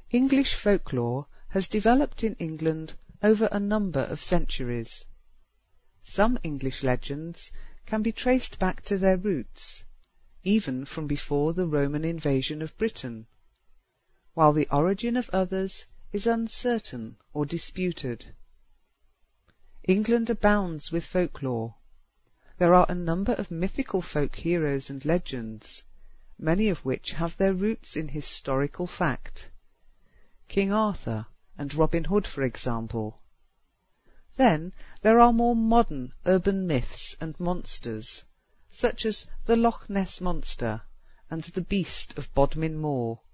English folklore has developed in England over a number of centuries. Some English legends can be traced back to their roots, even from before the Roman invasion of Britain, while the origin of others is uncertain or disputed. England abounds with folklore. There are a number of mythical folk heroes and legends, many of which have their roots in historical fact. King Arthur and Robin Hood, for example. Then there are more modern urban myths and monsters, such as the Loch Ness Monster and the Beast of Bodmin Moor.